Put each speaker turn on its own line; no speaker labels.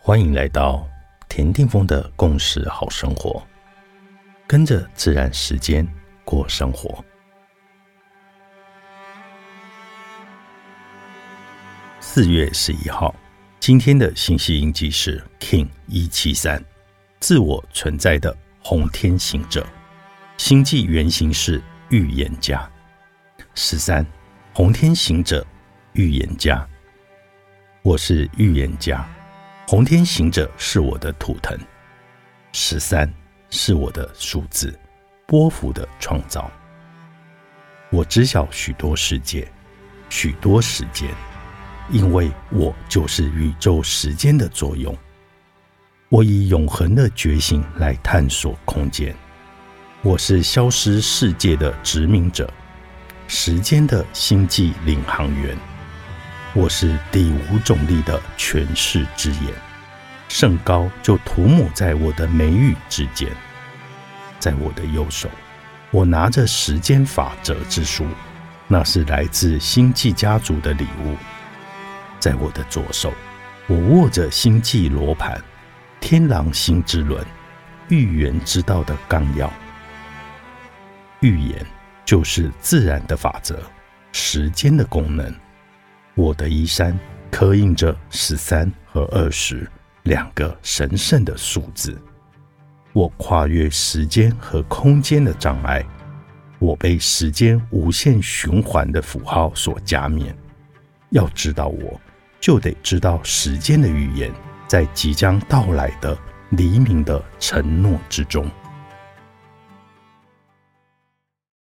欢迎来到田定峰的共识好生活，跟着自然时间过生活。4月11号，今天的星系印记是 King 173，自我存在的红天行者，星际原型是预言家。13，红天行者，预言家。我是预言家，红天行者是我的图腾，13是我的数字，波幅的创造。我知晓许多世界，许多时间，因为我就是宇宙时间的作用。我以永恒的觉醒来探索空间。我是消失世界的殖民者，时间的星际领航员。我是第5种力的诠释之眼，圣膏就涂抹在我的眉宇之间。在我的右手，我拿着时间法则之书，那是来自星际家族的礼物。在我的左手，我握着星际罗盘，天狼星之轮，预言之道的纲要。预言就是自然的法则，时间的功能。我的衣衫刻印着13和20两个神圣的数字。我跨越时间和空间的障碍，我被时间无限循环的符号所加冕。要知道我，就得知道时间的语言，在即将到来的黎明的承诺之中。